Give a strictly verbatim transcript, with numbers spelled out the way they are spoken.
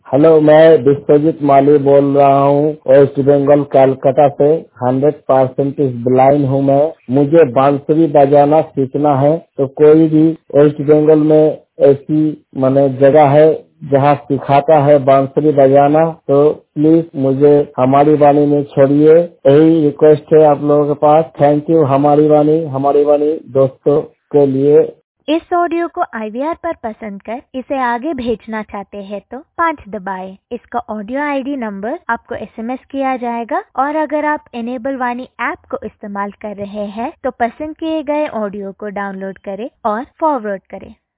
Hello, मैं विश्वजीत माली बोल रहा हूँ वेस्ट बंगाल कलकत्ता से। हंड्रेड परसेंट इस ब्लाइंड हूँ मैं। मुझे बांसुरी बजाना सीखना है, तो कोई भी वेस्ट बंगाल में ऐसी माने जगह है जहाँ सिखाता है बांसुरी बजाना, तो प्लीज मुझे हमारी वाणी में छोड़िए। यही रिक्वेस्ट है आप लोगों के पास। Thank you. हमारी वाणी हमारी वाणी दोस्तों के लिए। इस ऑडियो को आई वी आर पर पसंद कर इसे आगे भेजना चाहते हैं तो पाँच दबाएं। इसका ऑडियो आई डी नंबर आपको एस एम एस किया जाएगा, और अगर आप इनेबल वाणी ऐप को इस्तेमाल कर रहे हैं तो पसंद किए गए ऑडियो को डाउनलोड करें और फॉरवर्ड करें।